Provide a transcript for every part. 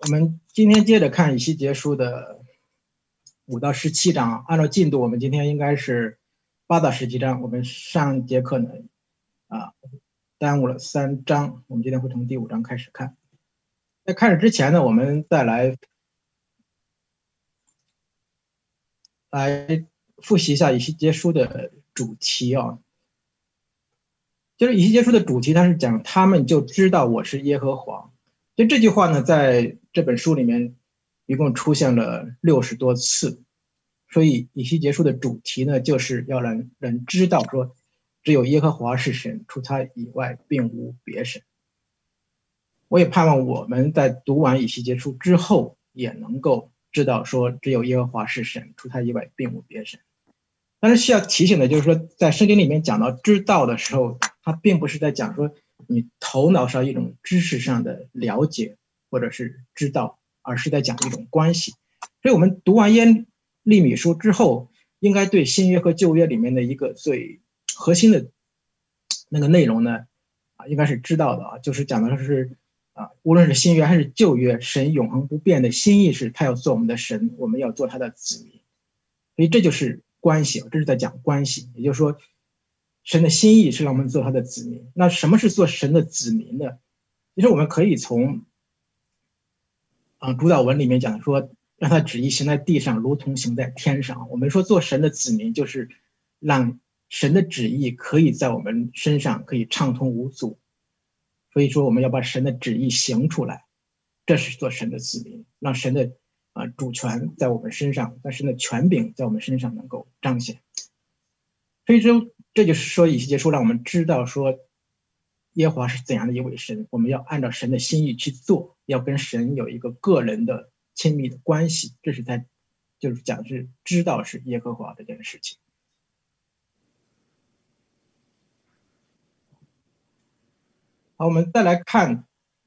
我们今天接着看以西结书的5到17章，按照进度，我们今天应该是8到17章。我们上节课呢，耽误了3章，我们今天会从第5章开始看。在开始之前呢，我们再来复习一下以西结书的主题啊。就是以西结书的主题，它是讲他们就知道我是耶和华。就这句话呢，在这本书里面一共出现了60多次，所以以西结书的主题呢，就是要让人知道说，只有耶和华是神，除他以外并无别神。我也盼望我们在读完以西结书之后，也能够知道说，只有耶和华是神，除他以外并无别神。但是需要提醒的就是说，在圣经里面讲到知道的时候，它并不是在讲说你头脑上一种知识上的了解或者是知道，而是在讲一种关系。所以我们读完耶利米书之后，应该对新约和旧约里面的一个最核心的那个内容呢，应该是知道的就是讲的是无论是新约还是旧约，神永恒不变的心意是他要做我们的神，我们要做他的子民。所以这就是关系，这是在讲关系。也就是说，神的心意是让我们做他的子民。那什么是做神的子民呢？其实我们可以从主导文里面讲说，让他旨意行在地上，如同行在天上。我们说做神的子民，就是让神的旨意可以在我们身上可以畅通无阻。所以说我们要把神的旨意行出来，这是做神的子民，让神的主权在我们身上，让神的权柄在我们身上能够彰显。所以说这就是说以西结书让我们知道说耶和华是怎样的一位神，我们要按照神的心意去做，要跟神有一个个人的亲密的关系，这是就是讲是知道是耶和华这件事情。好，我们再来看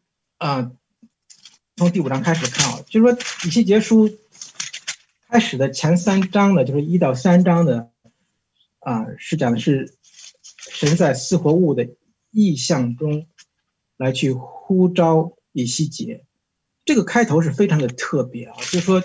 从第5章开始看就是说以西结书开始的前3章呢，就是1到3章的是讲的是神在四活物的意象中来去呼召以西结。这个开头是非常的特别就是说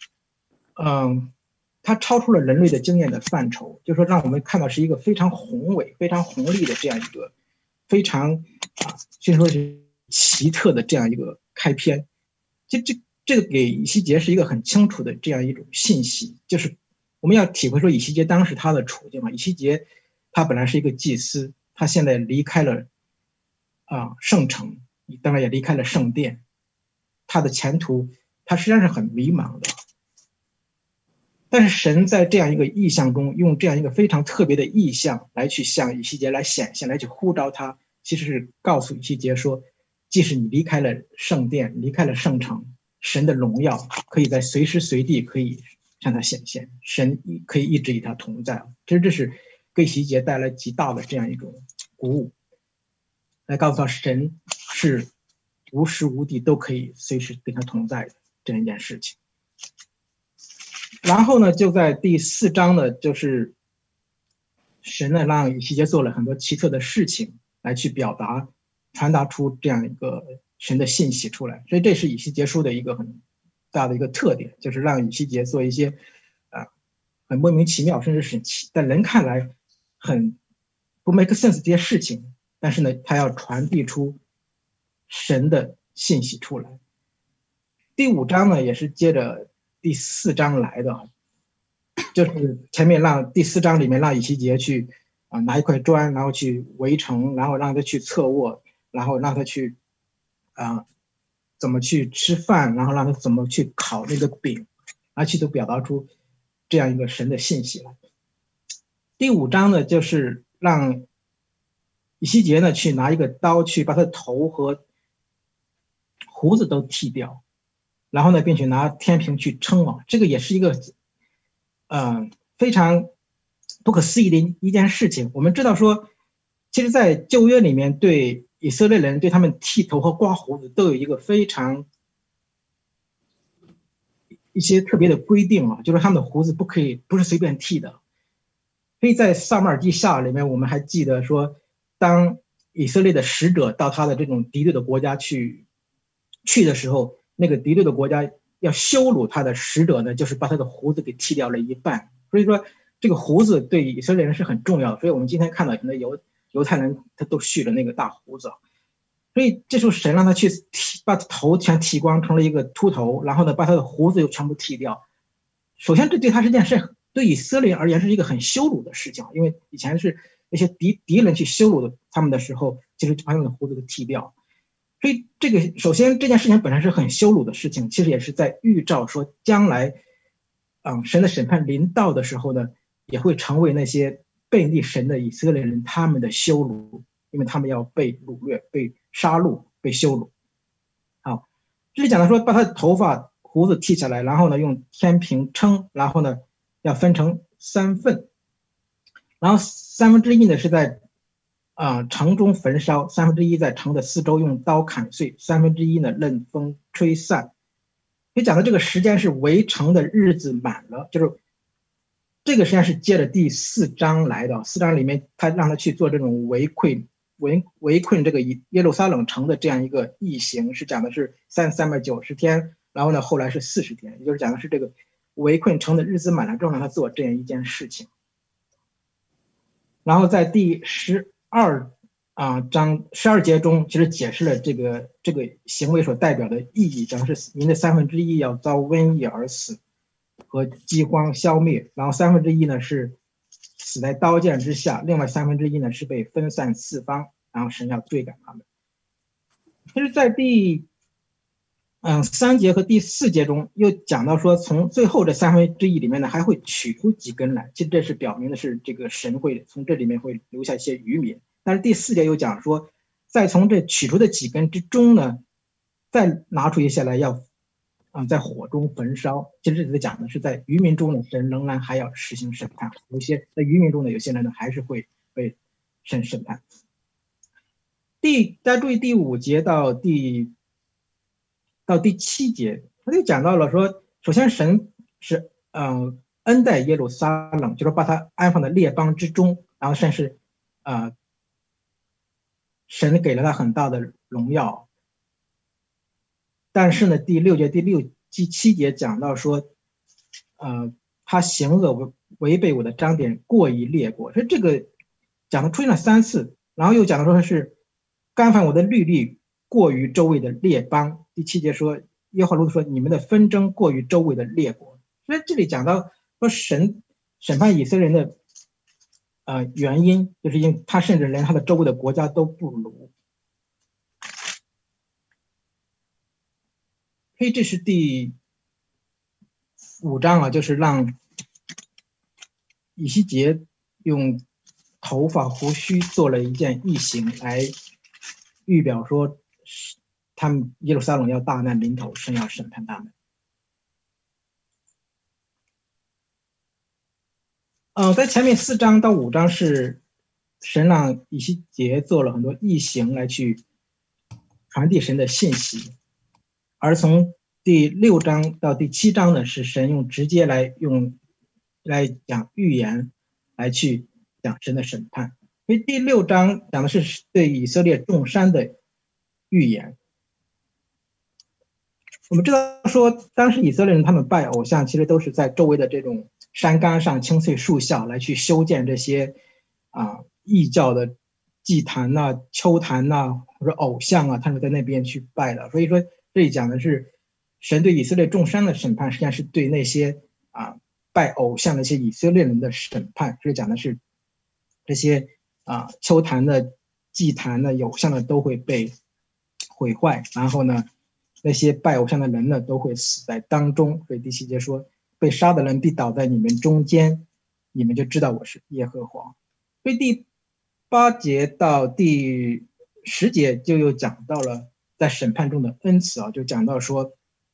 它超出了人类的经验的范畴，就是说让我们看到是一个非常宏伟非常宏丽的这样一个非常虽说是奇特的这样一个开篇。这个给以西结是一个很清楚的这样一种信息，就是我们要体会说以西结当时他的处境以西结他本来是一个祭司，他现在离开了圣城，当然也离开了圣殿，他的前途他实际上是很迷茫的。但是神在这样一个意象中，用这样一个非常特别的意象来去向以西结来显现，来去呼召他，其实是告诉以西结说，即使你离开了圣殿，离开了圣城，神的荣耀可以在随时随地可以向他显现，神可以一直与他同在。其实这是给以西结带来极大的这样一种鼓舞，来告诉他神是无时无地都可以随时跟他同在的这样一件事情。然后呢，就在第4章呢，就是神呢让以西结做了很多奇特的事情，来去传达出这样一个神的信息出来。所以这是以西结书的一个很大的一个特点，就是让以西结做一些很莫名其妙，甚至是在人看来很不 make sense 这些事情，但是呢，他要传递出神的信息出来。第5章呢，也是接着第4章来的，就是前面第4章里面让以西结去拿一块砖，然后去围城，然后让他去侧卧，然后让他去怎么去吃饭，然后让他怎么去烤那个饼，而且都表达出这样一个神的信息来。第5章呢，就是让以西结呢去拿一个刀去把他的头和胡子都剃掉，然后呢，并且拿天平去称这个也是一个非常不可思议的一件事情。我们知道说，其实在旧约里面对以色列人对他们剃头和刮胡子都有一个非常一些特别的规定就是他们的胡子不是随便剃的。所以在撒母耳记下里面，我们还记得说，当以色列的使者到他的这种敌对的国家去的时候， 那个敌对的国家要羞辱他的使者呢，就是把他的胡子给剃掉了一半。所以说这个胡子对以色列人是很重要的。所以我们今天看到很多犹太人他都蓄着那个大胡子，所以这时候神让他去把头全剃光，成了一个秃头，然后呢把他的胡子又全部剃掉。首先这对他这件事对以色列而言是一个很羞辱的事情，因为以前是那些敌人去羞辱他们的时候，其实把他们的胡子给剃掉。所以这个首先这件事情本身是很羞辱的事情，其实也是在预兆说将来神的审判临到的时候呢，也会成为那些背逆神的以色列人他们的羞辱，因为他们要被掳掠、被杀戮、被羞辱。好，这里讲到说把他的头发胡子剃下来，然后呢用天平称，然后呢要分成3份，然后1/3呢是在城中焚烧，1/3在城的四周用刀砍碎，1/3呢任风吹散。所以讲的这个时间是围城的日子满了，就是这个实际上是接着第4章来的。4章里面他让他去做这种围困这个耶路撒冷城的这样一个异行，是讲的是390天，然后呢后来是40天，也就是讲的是这个围困城的日子满了之后让他做这样一件事情。然后在第12章12节中，其实解释了这个行为所代表的意义，讲的是您的1/3要遭瘟疫而死和饥荒消灭，然后1/3呢是死在刀剑之下，另外1/3呢是被分散四方，然后神要追赶他们。其实在第3节和第4节中又讲到说，从最后这1/3里面呢还会取出几根来，其实这是表明的是这个神会从这里面会留下一些余民。但是第4节又讲说，再从这取出的几根之中呢，再拿出一些来要在火中焚烧。其实这里讲的是在余民中呢，神仍然还要实行审判，有些在余民中呢，有些人呢还是会被神审判。大家注意第5节到第7节，他就讲到了说，首先神是恩待耶路撒冷，就是把他安放在列邦之中，然后甚至神给了他很大的荣耀。但是呢，第6节、第7节讲到说，他行恶违背我的章典，过于列国。所以这个讲的出现了3次，然后又讲的说是干犯我的律例，过于周围的列邦。第7节说，耶和华说你们的纷争过于周围的列国。所以这里讲到说神审判以色列人的原因，就是因为他甚至连他的周围的国家都不如。所以这是第5章就是让以西结用头发胡须做了一件异形，来预表说他们耶路撒冷要大难临头，神要审判他们。在前面4章到5章是神让以西结做了很多异形来去传递神的信息，而从第6章到第7章呢，是神直接来讲预言，来去讲神的审判。所以第6章讲的是对以色列众山的预言。我们知道说，当时以色列人他们拜偶像，其实都是在周围的这种山冈上、青翠树下来去修建这些异教的祭坛呐、丘坛呐，或者偶像啊，他们在那边去拜的。所以说，这里讲的是神对以色列众山的审判，实际上是对那些拜偶像的一些以色列人的审判。所以讲的是这些丘坛的、祭坛的、偶像的都会被毁坏，然后呢，那些拜偶像的人呢都会死在当中。所以第7节说，被杀的人必倒在你们中间，你们就知道我是耶和华。所以第8节到第10节就又讲到了在审判中的恩慈就讲到说，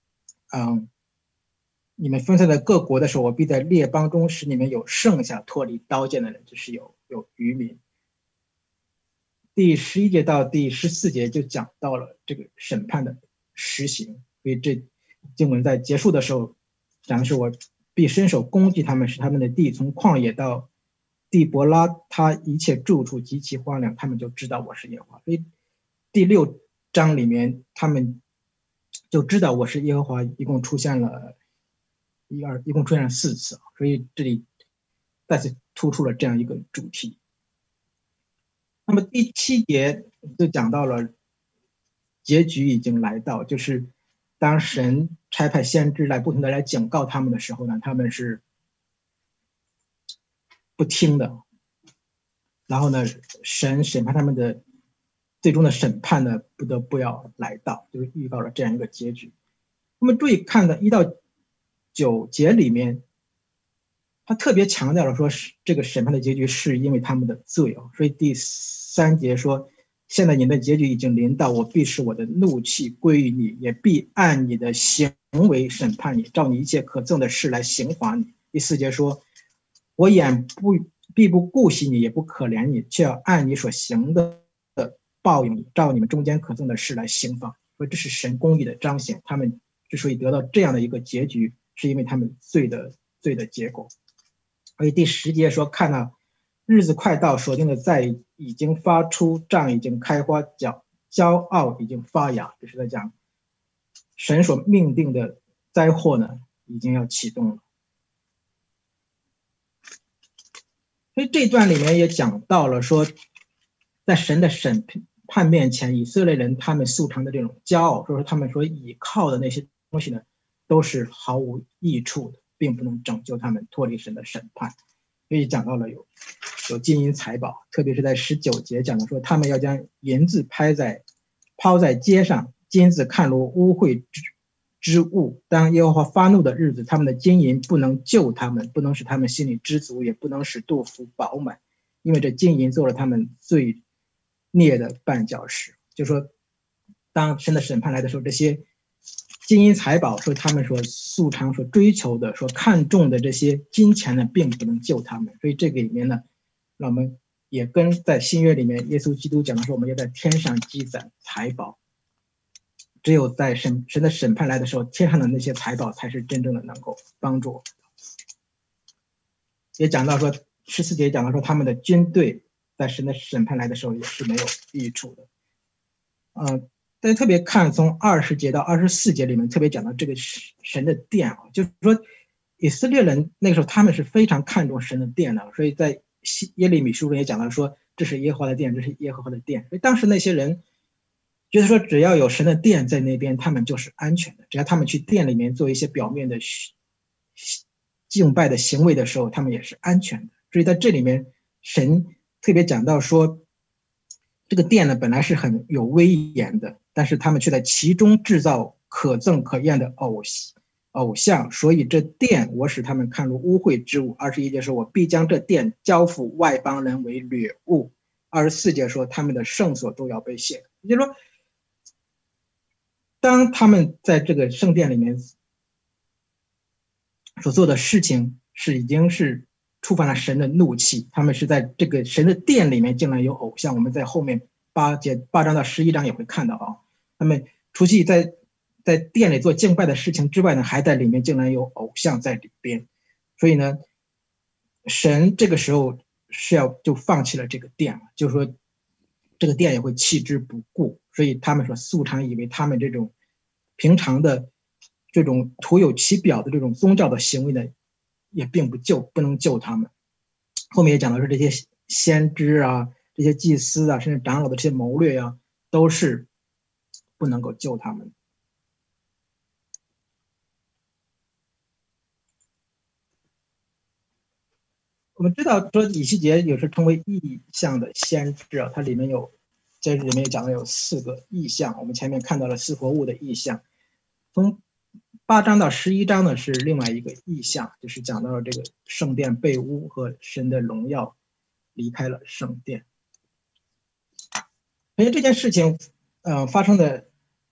你们分散在各国的时候，我必在列邦中使你们有剩下脱离刀剑的人，就是有余民。第11节到第14节就讲到了这个审判的实行。所以这经文在结束的时候讲的是，我必伸手攻击他们，使他们的地从旷野到地伯拉，他一切住处极其荒凉，他们就知道我是耶和华。所以第6章里面他们就知道我是耶和华，一共出现了4次，所以这里再次突出了这样一个主题。那么第7节就讲到了结局已经来到，就是当神差派先知来不停的来警告他们的时候呢，他们是不听的。然后呢，神审判他们的最终的审判呢，不得不要来到，就是预告了这样一个结局。那么注意看的1到9节里面，他特别强调了说，这个审判的结局是因为他们的罪。所以第3节说，现在你的结局已经临到，我必使我的怒气归于你，也必按你的行为审判你，照你一切可憎的事来刑罚你。第4节说，我必不顾惜你，也不可怜你，却要按你所行的报应你，照你们中间可憎的事来刑罚。所以这是神公义的彰显，他们之所以得到这样的一个结局，是因为他们罪的结果。所以第10节说，看到日子快到，所定的债已经发出，杖已经开花，骄傲已经发芽，这是在讲神所命定的灾祸呢，已经要启动了。所以这段里面也讲到了说，在神的审判面前，以色列人他们素常的这种骄傲，就是他们所倚靠的那些东西呢，都是毫无益处的，并不能拯救他们脱离神的审判。所以讲到了有金银财宝，特别是在19节讲的说，他们要将银子抛在街上，金子看如污秽之物。当耶和华发怒的日子，他们的金银不能救他们，不能使他们心里知足，也不能使肚腹饱满，因为这金银做了他们罪孽的绊脚石。就是说，当神的审判来的时候，这些金银财宝，说他们所素常所追求的、所看重的这些金钱呢，并不能救他们。所以这个里面呢，让我们也跟在新约里面耶稣基督讲的说，我们要在天上积攒财宝。只有在神的审判来的时候，天上的那些财宝才是真正的能够帮助我们。也讲到说，14节讲到说，他们的军队在神的审判来的时候也是没有益处的。大家特别看从20节到24节里面特别讲到这个神的殿啊，就是说以色列人那个时候他们是非常看重神的殿的，所以在耶利米书中也讲到说，这是耶和华的殿，这是耶和华的殿。所以当时那些人觉得说，只要有神的殿在那边，他们就是安全的。只要他们去殿里面做一些表面的敬拜的行为的时候，他们也是安全的。所以在这里面，神特别讲到说，这个殿呢本来是很有威严的，但是他们却在其中制造可憎可厌的偶像，所以这殿我使他们看如污秽之物。21节说，我必将这殿交付外邦人为掠物。24节说，他们的圣所都要被亵。也就是说，当他们在这个圣殿里面所做的事情已经是触犯了神的怒气，他们是在这个神的殿里面竟然有偶像。我们在后面8章到11章也会看到啊，他们除去在殿里做敬拜的事情之外呢，还在里面竟然有偶像在里边。所以呢，神这个时候是就放弃了这个殿，就是说这个殿也会弃之不顾。所以他们说素常以为他们这种平常的这种徒有其表的这种宗教的行为呢，也并不能救他们。后面也讲到说，这些先知啊，这些祭司啊，甚至长老的这些谋略啊，都是不能够救他们。我们知道说以西结有时称为异象的先知啊，它里面也讲了有4个异象。我们前面看到了四活物的异象，从8章到11章呢是另外一个异象，就是讲到了这个圣殿被污和神的荣耀离开了圣殿。而且这件事情发生的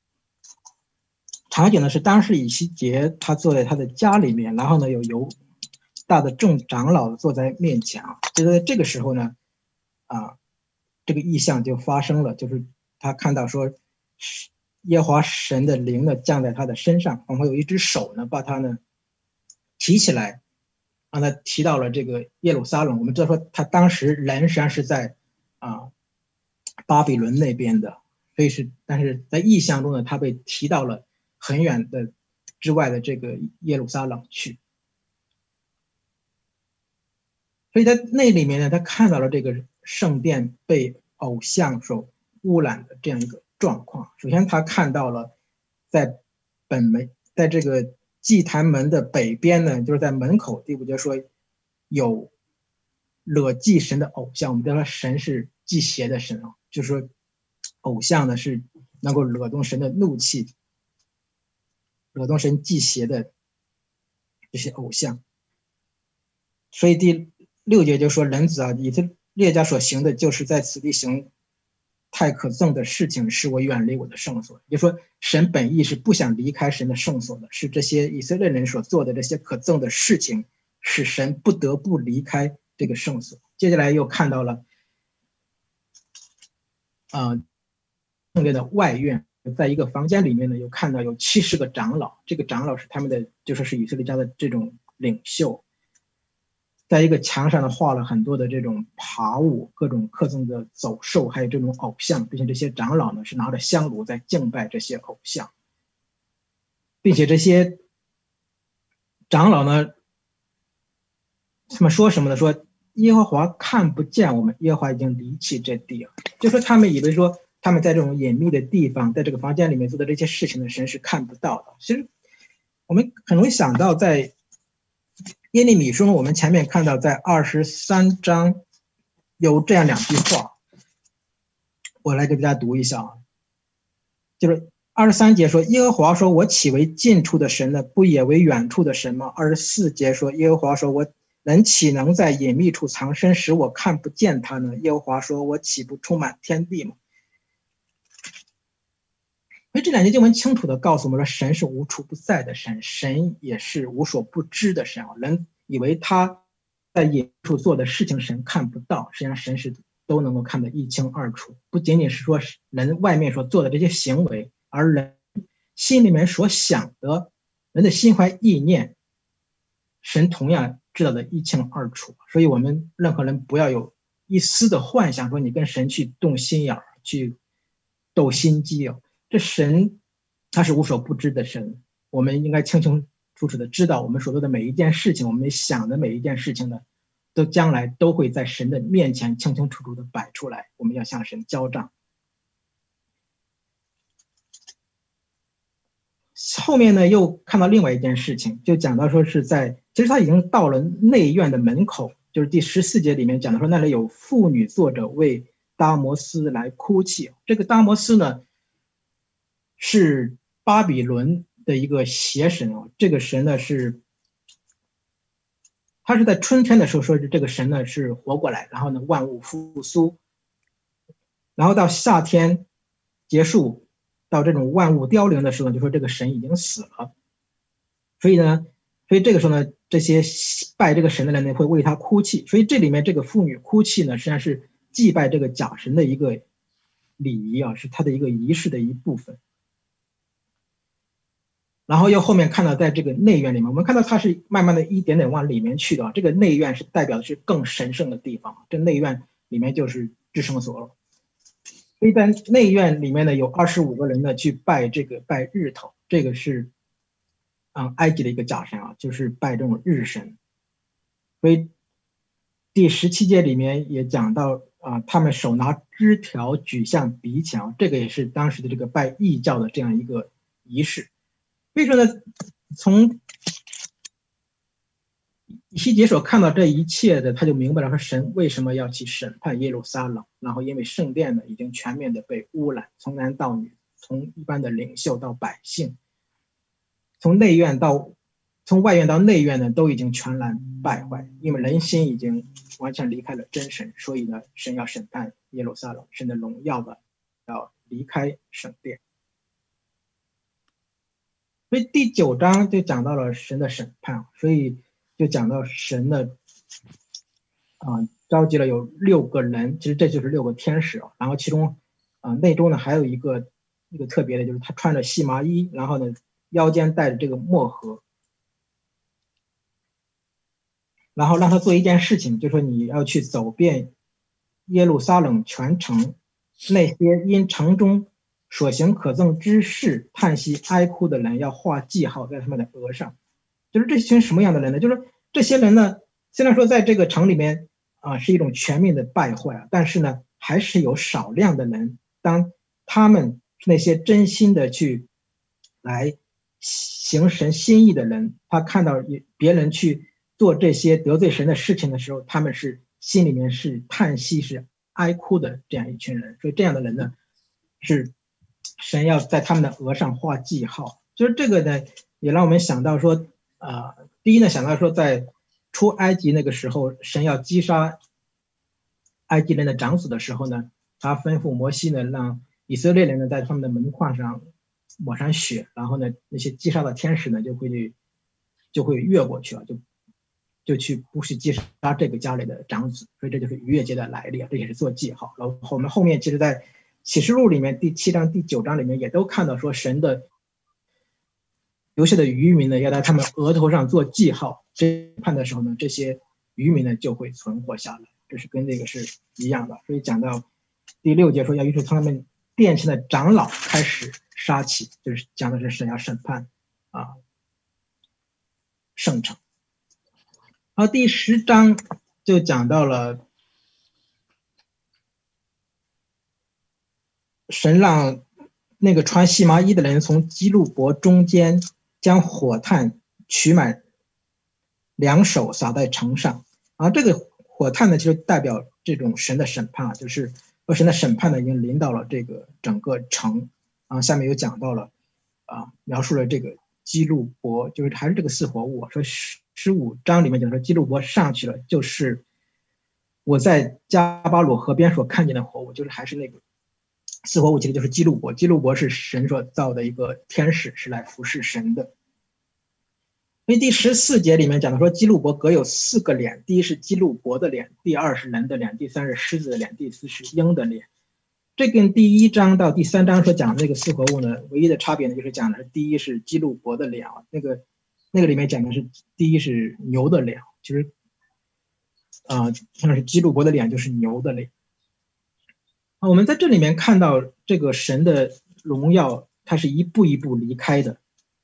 场景呢是当时以西结他坐在他的家里面，然后呢有犹大的众长老坐在面前啊，就在这个时候呢这个异象就发生了，就是他看到说耶和华神的灵呢降在他的身上，然后有一只手呢把他呢提起来，让他提到了这个耶路撒冷。我们知道说他当时人实际上是在巴比伦那边的，所以但是在异象中呢他被提到了很远的之外的这个耶路撒冷去。所以在那里面呢，他看到了这个圣殿被偶像所污染的这样一个状况。首先，他看到了在在这个祭坛门的北边呢，就是在门口第5节说有惹忌神的偶像。我们知道神是忌邪的神啊，就是说偶像呢是能够惹动神的怒气，惹动神忌邪的这些偶像。所以第6节就说人子啊，以色列家所行的就是在此地行太可憎的事情，使我远离我的圣所。也就是说神本意是不想离开神的圣所的，是这些以色列人所做的这些可憎的事情使神不得不离开这个圣所。接下来又看到了圣殿的外院，在一个房间里面呢，又看到有70个长老，这个长老是他们的，就说是以色列家的这种领袖。在一个墙上呢画了很多的这种爬物，各种可憎的走兽，还有这种偶像，并且这些长老呢是拿着香炉在敬拜这些偶像，并且这些长老呢，他们说什么呢？说耶和华看不见我们，耶和华已经离弃这地了。就说他们以为说他们在这种隐秘的地方，在这个房间里面做的这些事情的神是看不到的。其实我们很容易想到，在耶利米书我们前面看到在23章有这样2句话，我来给大家读一下啊。就是23节说，耶和华说，我岂为近处的神呢？不也为远处的神吗？24节说，耶和华说，我人岂能在隐秘处藏身，使我看不见他呢？耶和华说，我岂不充满天地吗？所以这2节经文清楚地告诉我们说，神是无处不在的神，神也是无所不知的神。人以为他在隐处做的事情神看不到，实际上神是都能够看得一清二楚。不仅仅是说人外面所做的这些行为，而人心里面所想的，人的心怀意念，神同样知道的一清二楚。所以我们任何人不要有一丝的幻想，说你跟神去动心眼儿，去斗心机哦。这神他是无所不知的神，我们应该清清楚楚的知道，我们所做的每一件事情，我们想的每一件事情呢，都将来都会在神的面前清清楚楚的摆出来，我们要向神交账。后面呢又看到另外一件事情，就讲到说是其实他已经到了内院的门口，就是第14节里面讲到说那里有妇女坐着为达摩斯来哭泣。这个达摩斯呢是巴比伦的一个邪神啊，这个神呢他是在春天的时候说这个神呢是活过来，然后呢万物复苏，然后到夏天结束，到这种万物凋零的时候，就说这个神已经死了。所以这个时候呢，这些拜这个神的人呢会为他哭泣。所以这里面这个妇女哭泣呢，实际上是祭拜这个假神的一个礼仪啊，是他的一个仪式的一部分。然后又后面看到在这个内院里面，我们看到它是慢慢的一点点往里面去的。这个内院是代表的是更神圣的地方，这内院里面就是至圣所了。所以在内院里面呢，有25个人呢去拜日头，这个是埃及的一个假神啊，就是拜这种日神。所以第17节里面也讲到他们手拿枝条举向鼻墙，这个也是当时的这个拜异教的这样一个仪式。所以说呢，从以西结所看到这一切的，他就明白了说神为什么要去审判耶路撒冷。然后因为圣殿呢已经全面的被污染，从男到女，从一般的领袖到百姓，从外院到内院呢都已经全然败坏，因为人心已经完全离开了真神。所以呢，神要审判耶路撒冷，神的荣耀的要离开圣殿。所以第9章就讲到了神的审判，所以就讲到神的召集了有6个人，其实这就是6个天使。然后其中内中呢还有一个特别的，就是他穿着细麻衣，然后呢腰间带着这个墨盒，然后让他做一件事情，就是说你要去走遍耶路撒冷全城，那些因城中所行可憎之事，叹息哀哭的人要画记号在他们的额上。就是这群什么样的人呢？就是这些人呢，虽然说在这个城里面是一种全面的败坏但是呢，还是有少量的人，当他们那些真心的去来行神心意的人，他看到别人去做这些得罪神的事情的时候，他们是心里面是叹息是哀哭的这样一群人。所以这样的人呢，是神要在他们的额上画记号。就是这个呢，也让我们想到说第一呢，想到说在出埃及那个时候，神要击杀埃及人的长子的时候呢，他吩咐摩西呢，让以色列人呢在他们的门框上抹上血，然后呢，那些击杀的天使呢就会越过去就去不去击杀这个家里的长子。所以这就是逾越节的来历这也是做记号。然后我们后面其实在启示录里面第7章第9章里面也都看到说，神的留下的渔民呢要在他们额头上做记号，审判的时候呢，这些渔民呢就会存活下来。这是跟这个是一样的。所以讲到第6节说，要从他们殿前的长老开始杀起，就是讲的是神要审判圣城。然后第10章就讲到了神让那个穿细麻衣的人从基路伯中间将火炭取满2手撒在城上。这个火炭呢，其实代表这种神的审判就是神的审判呢已经临到了这个整个城。下面又讲到了描述了这个基路伯，就是还是这个四活物。说15章里面讲说，基路伯上去了，就是我在加巴鲁河边所看见的活物，就是还是那个四活物，其实就是基路伯。基路伯是神所造的一个天使，是来服侍神的。所以第14节里面讲的说，基路伯各有4个脸，第一是基路伯的脸，第2是人的脸，第3是狮子的脸，第4是鹰的脸。这跟第1章到第3章所讲的那个四活物呢，唯一的差别呢，就是讲的是第一是基路伯的脸那个里面讲的是第一是牛的脸，其实像是基路伯的脸就是牛的脸。我们在这里面看到这个神的荣耀，它是一步一步离开的。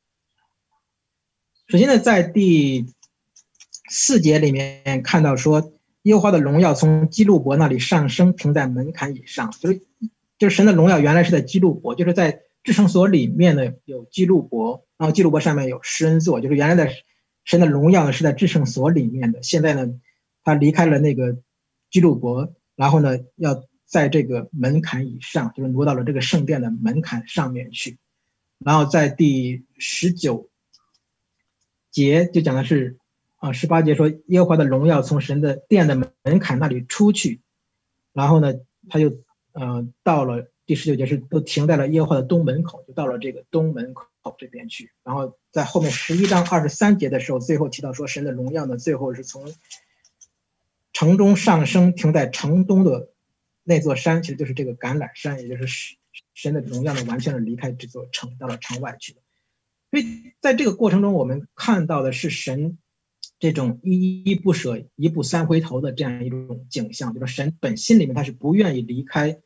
首先呢，在第4节里面看到说，耶和华的荣耀从基路伯那里上升，停在门槛以上。就是神的荣耀原来是在基路伯，就是在至圣所里面呢有基路伯，然后基路伯上面有施恩座，就是原来的神的荣耀呢是在至圣所里面的。现在呢，他离开了那个基路伯，然后呢要在这个门槛以上，就是挪到了这个圣殿的门槛上面去。然后在第19节就讲的是18节说，耶和华的荣耀从神的殿的门槛那里出去，然后呢他就到了第19节是都停在了耶和华的东门口，就到了这个东门口这边去。然后在后面11章23节的时候，最后提到说神的荣耀呢，最后是从城中上升，停在城东的那座山，其实就是这个橄榄山，也就是神的荣耀呢完全的离开这座城，到了城外去了。所以在这个过程中，我们看到的是神这种依依不舍、一步三回头的这样一种景象，就是神本心里面他是不愿意离开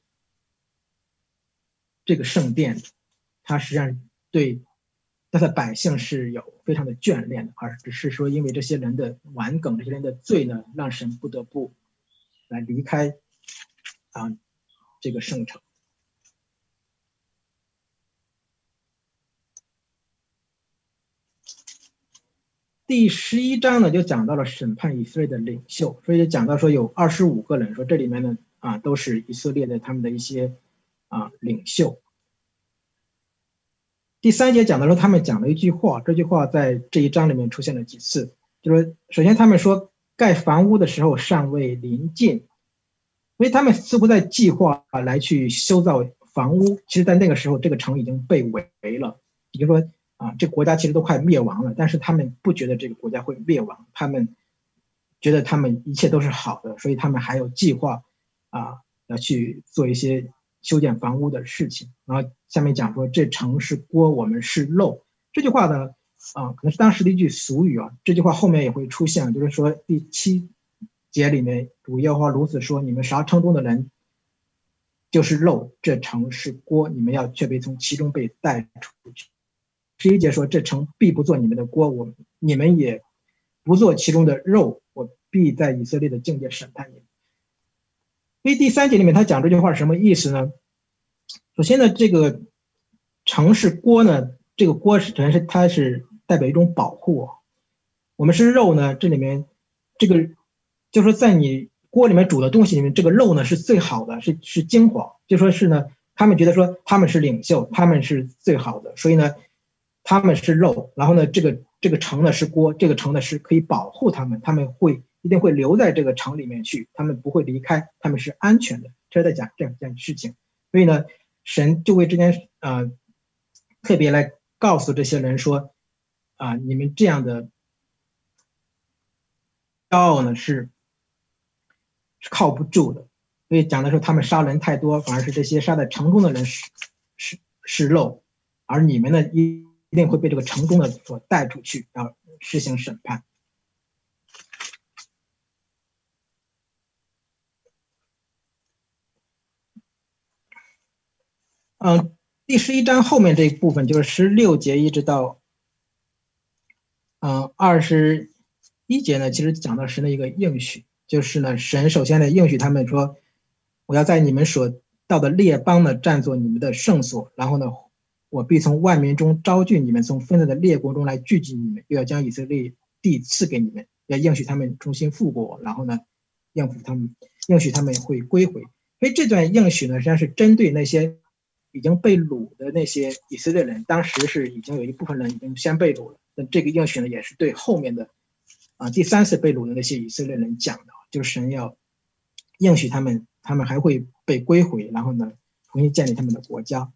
这个圣殿的，他实际上对他的百姓是有非常的眷恋的，而只是说因为这些人的顽梗、这些人的罪呢，让神不得不来离开这个圣城。第11章呢就讲到了审判以色列的领袖，所以就讲到说有25个人，说这里面呢都是以色列的他们的一些领袖。第3节讲的时候，他们讲了一句话，这句话在这一章里面出现了几次，就是首先他们说盖房屋的时候尚未临近，所以他们似乎在计划来去修造房屋。其实在那个时候这个城已经被围了，也就是说这个国家其实都快灭亡了，但是他们不觉得这个国家会灭亡，他们觉得他们一切都是好的，所以他们还有计划要去做一些修建房屋的事情。然后下面讲说这城是锅，我们是肉。这句话呢可能是当时的一句俗语这句话后面也会出现，就是说第7节里面主耶和华如此说，你们杀城中的人就是肉，这城是锅，你们要却被从其中被带出去。11节说，这城必不做你们的锅，你们也不做其中的肉，我必在以色列的境界审判你们。所以第3节里面他讲这句话是什么意思呢？首先呢，这个城是锅呢，这个锅首先是它是代表一种保护。我们是肉呢，这里面这个就是说在你锅里面煮的东西里面，这个肉呢是最好的，是精华，就说是呢，他们觉得说他们是领袖，他们是最好的，所以呢，他们是肉，然后呢，这个城呢是锅，这个城呢是可以保护他们，他们一定会留在这个城里面去，他们不会离开，他们是安全的。这是在讲这件事情，所以呢，神就为这件特别来告诉这些人说你们这样的骄傲呢是靠不住的。所以讲的时候他们杀人太多，反而是这些杀在城中的人是肉，而你们呢一定会被这个城中的所带出去，要施行审判。第11章后面这一部分就是16节一直到21节呢，其实讲到神的一个应许，就是呢，神首先呢应许他们说，我要在你们所到的列邦呢占作你们的圣所，然后呢，我必从万民中招聚你们，从分散的列国中来聚集你们，又要将以色列地赐给你们，要应许他们重新复国，然后呢，应许他们会归回。所以这段应许呢，实际上是针对那些已经被掳的那些以色列人，当时是已经有一部分人已经先被掳了。那这个应许呢，也是对后面的第3次被掳的那些以色列人讲的，就是神要应许他们还会被归回，然后呢，重新建立他们的国家。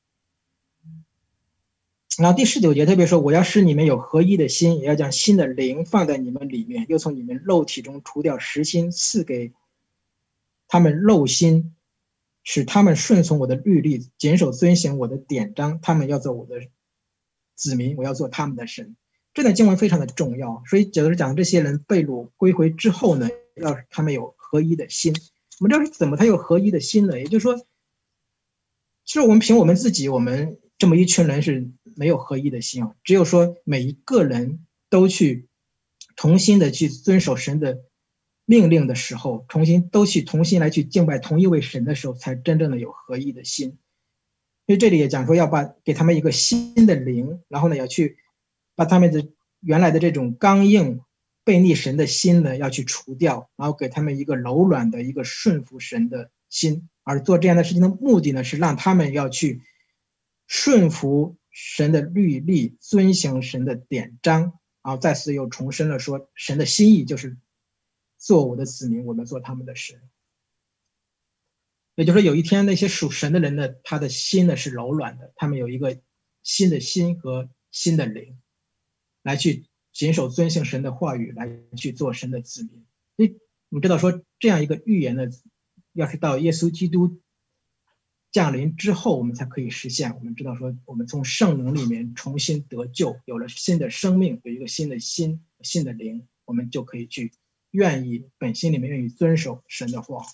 然后第19节特别说，我要使你们有合一的心，也要将新的灵放在你们里面，又从你们肉体中除掉实心，赐给他们肉心，使他们顺从我的律例，谨守遵行我的典章，他们要做我的子民，我要做他们的神。这段经文非常的重要，所以就是讲这些人被掳归回之后呢，要他们有合一的心。我们知道怎么才有合一的心呢？也就是说，其实我们凭我们自己，我们这么一群人是没有合一的心啊。只有说每一个人都去同心的去遵守神的命令的时候，同心来去敬拜同一位神的时候，才真正的有合一的心。所以这里也讲说要给他们一个新的灵，然后呢要去把他们的原来的这种刚硬悖逆神的心呢要去除掉，然后给他们一个柔软的一个顺服神的心。而做这样的事情的目的呢，是让他们要去顺服神的律例，遵行神的典章。然后再次又重申了说，神的心意就是做我的子民，我们做他们的神。也就是说有一天那些属神的人呢，他的心呢是柔软的，他们有一个新的心和新的灵，来去谨守遵行神的话语，来去做神的子民。所以我们知道说这样一个预言呢，要是到耶稣基督降临之后我们才可以实现。我们知道说我们从圣灵里面重新得救，有了新的生命，有一个新的心，新的灵，我们就可以去本心里面愿意遵守神的话。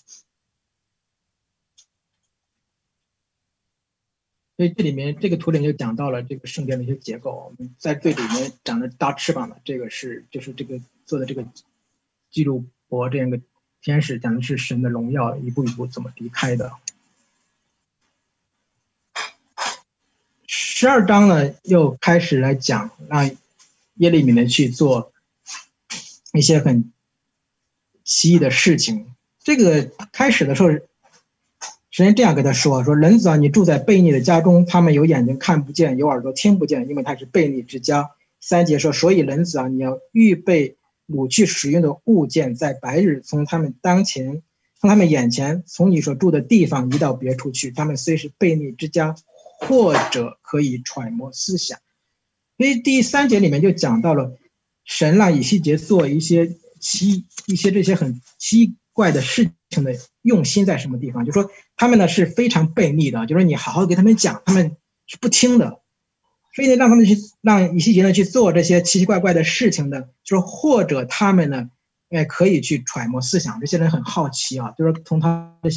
所以这里面这个图里面就讲到了这个圣殿的一些结构。我们在最里面长着大翅膀的这个就是这个做的这个基路伯这样一个天使，讲的是神的荣耀一步一步怎么离开的。12章呢又开始来讲让耶利米呢去做一些很奇异的事情。这个开始的时候神这样跟他说，人子啊，你住在悖逆的家中，他们有眼睛看不见，有耳朵听不见，因为他是悖逆之家。3节说，所以人子啊，你要预备掳去使用的物件，在白日从他们眼前，从你所住的地方移到别处去。他们虽是悖逆之家，或者可以揣摩思想。所以第3节里面就讲到了神让以西结做一些这些很奇怪的事情的用心在什么地方，就是说他们呢是非常悖逆的，就是你好好给他们讲，他们是不听的。所以呢让以西结呢去做这些奇奇怪怪的事情的，就是或者他们呢可以去揣摩思想。这些人很好奇啊，就是从他这些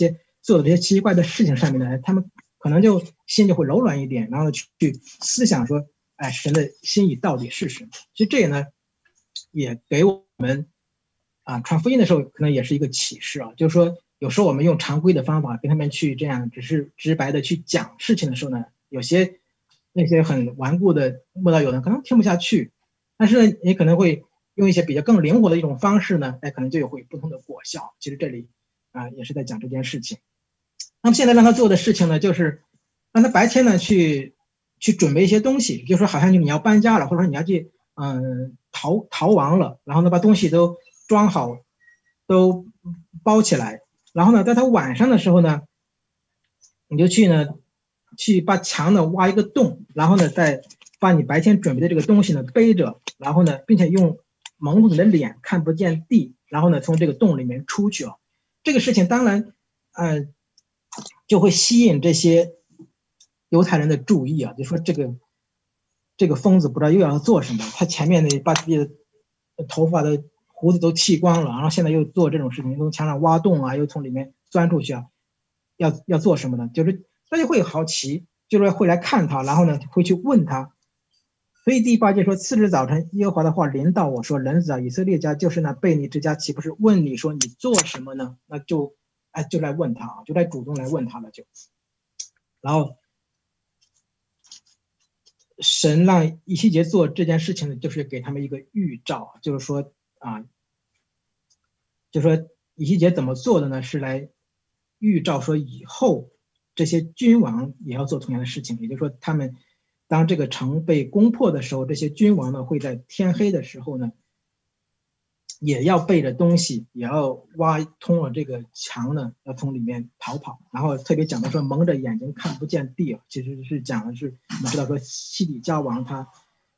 做的这些奇怪的事情上面呢，他们可能就心就会柔软一点，然后去思想说，哎，神的心意到底是什么？其实这个呢，也给我们传福音的时候，可能也是一个启示啊，就是说有时候我们用常规的方法跟他们去这样只是直白的去讲事情的时候呢，有些那些很顽固的慕道友呢，可能听不下去，但是呢，也可能会用一些比较更灵活的一种方式呢，哎，可能就有会不同的果效。其实这里也是在讲这件事情。那么现在让他做的事情呢，就是让他白天呢去准备一些东西，就说好像你要搬家了，或者说你要去逃亡了，然后呢把东西都装好，都包起来，然后呢在他晚上的时候呢，你就去把墙呢挖一个洞，然后呢再把你白天准备的这个东西呢背着，然后呢并且用蒙住你的脸看不见地，然后呢从这个洞里面出去啊。这个事情当然就会吸引这些犹太人的注意啊，就说这个疯子不知道又要做什么，他前面呢把自己的头发的胡子都剃光了，然后现在又做这种事情，从墙上挖洞啊，又从里面钻出去啊，要做什么呢？就是他就会好奇，就是会来看他，然后呢会去问他。所以第8节说，次日早晨，耶和华的话临到我说，人子啊，以色列家就是那悖逆之家，岂不是问你说你做什么呢？那就来问他，就来主动来问他了，就，然后神让以西结做这件事情呢，就是给他们一个预兆，就是说就是说以西结怎么做的呢？是来预兆说以后这些君王也要做同样的事情，也就是说他们当这个城被攻破的时候，这些君王呢会在天黑的时候呢，也要背着东西，也要挖通了这个墙呢，要从里面逃跑。然后特别讲的说蒙着眼睛看不见地，其实是讲的是我们知道说西底家王他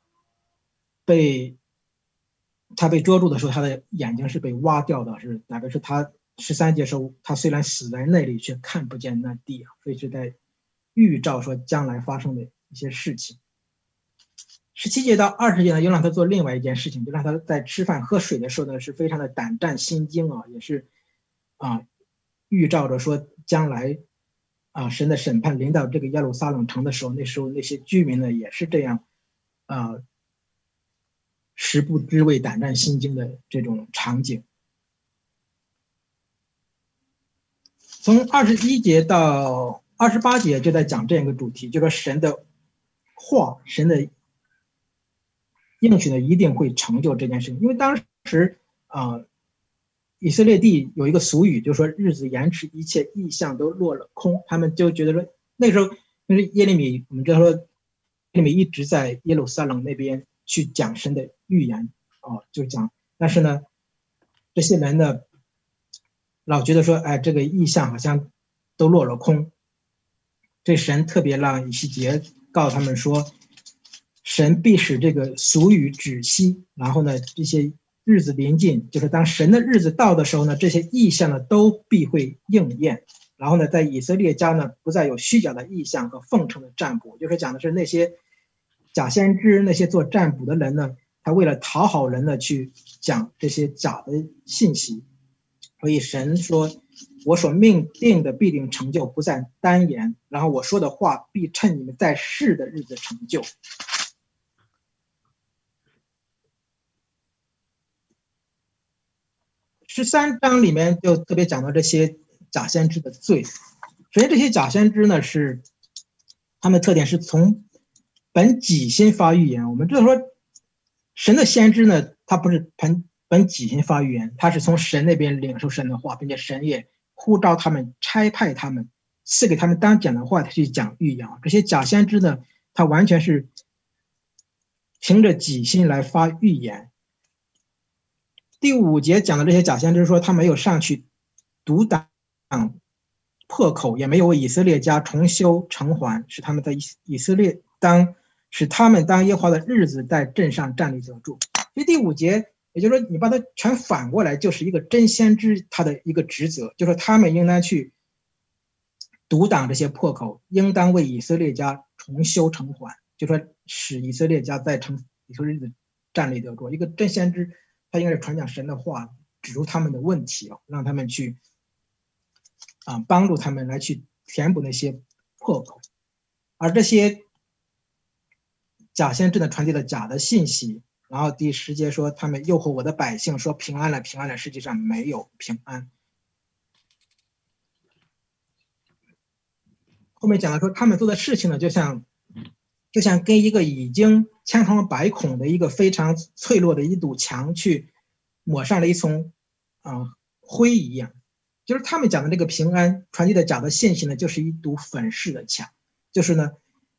被捉住的时候，他的眼睛是被挖掉的，是大概是他13节时候，他虽然死在那里，却看不见那地啊，所以是在预兆说将来发生的一些事情。17节到20节呢，又让他做另外一件事情，就让他在吃饭喝水的时候呢，是非常的胆战心惊啊，也是预兆着说将来神的审判临到这个耶路撒冷城的时候，那时候那些居民呢也是这样食不知味胆战心惊的这种场景。从21节到28节就在讲这样一个主题，就是说神的话，神的应许呢一定会成就这件事情。因为当时以色列地有一个俗语，就是说日子延迟，一切异象都落了空。他们就觉得说那时候就是耶利米，我们知道说耶利米一直在耶路撒冷那边去讲神的预言就是讲，但是呢这些人呢老觉得说这个异象好像都落了空。这神特别让以西结告诉他们说，神必使这个俗语止息，然后呢这些日子临近，就是当神的日子到的时候呢，这些异象呢都必会应验。然后呢在以色列家呢不再有虚假的异象和奉承的占卜，就是讲的是那些假先知，那些做占卜的人呢，他为了讨好人呢去讲这些假的信息。所以神说，我所命定的必定成就，不再单言，然后我说的话必趁你们在世的日子成就。13章里面就特别讲到这些假先知的罪。首先这些假先知呢是他们的特点是从本己心发预言。我们知道说神的先知呢，他不是本己心发预言，他是从神那边领受神的话，并且神也呼召他们，差派他们，赐给他们当讲的话，他去讲预言。这些假先知呢，他完全是凭着己心来发预言。第5节讲的这些假先知说，他没有上去阻挡破口，也没有为以色列家重修城环，使他们在以色列使他们当耶和华的日子在镇上站立得住。所以第5节，也就是说你把它全反过来，就是一个真先知他的一个职责，就是说他们应当去阻挡这些破口，应当为以色列家重修城环，就是说使以色列家在以色列日子站立得住。一个真先知他应该是传讲神的话，指出他们的问题让他们去帮助他们来去填补那些破口，而这些假先知呢传递了假的信息，然后第10节说他们诱惑我的百姓说平安了，平安了，实际上没有平安。后面讲了说他们做的事情呢，就像跟一个已经千疮百孔的一个非常脆弱的一堵墙去抹上了一层灰一样，就是他们讲的这个平安传递的假的信息呢，就是一堵粉饰的墙，就是呢，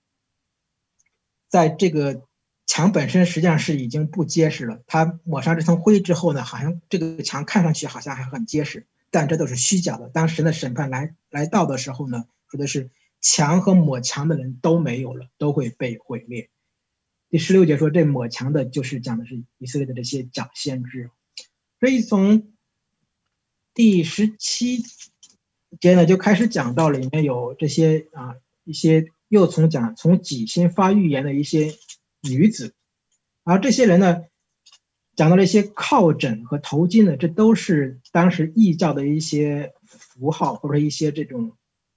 在这个墙本身实际上是已经不结实了，它抹上这层灰之后呢，好像这个墙看上去好像还很结实，但这都是虚假的。当神的审判来到的时候呢，说的是墙和抹墙的人都没有了，都会被毁灭。第16节说，这抹墙的就是讲的是以色列的这些假先知。所以从第17节呢就开始讲到里面有这些一些又从己心发预言的一些女子，而这些人呢讲到了一些靠枕和头巾呢，这都是当时异教的一些符号或者一些这种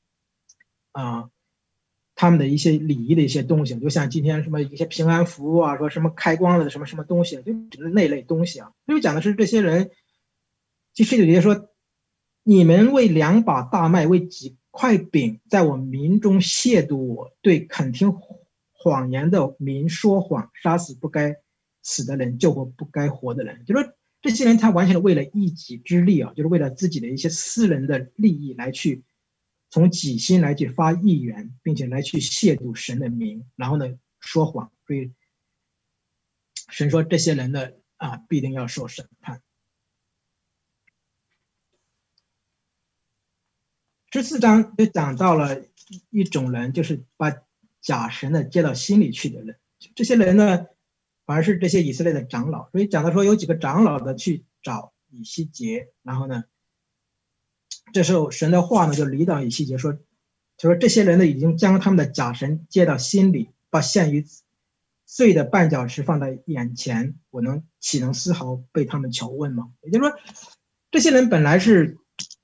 他们的一些礼仪的一些东西，就像今天什么一些平安符啊，说什么开光了的什么什么东西，就那类东西啊。所以讲的是这些人，第19节说，你们为2把大麦，为几块饼，在我民中亵渎我，对肯听谎言的民说谎，杀死不该死的人，救活不该活的人。就说这些人他完全是为了一己之利啊，就是为了自己的一些私人的利益来去从己心来去发议员，并且来去亵渎神的名，然后呢说谎。所以神说这些人呢必定要受审判。14章就讲到了一种人，就是把假神呢接到心里去的人。这些人呢反而是这些以色列的长老，所以讲到说有几个长老的去找以西结，然后呢这时候神的话呢就离到以西结说，就说这些人呢已经将他们的假神接到心里，把陷于罪的绊脚石放在眼前，我岂能丝毫被他们求问吗？也就是说这些人本来是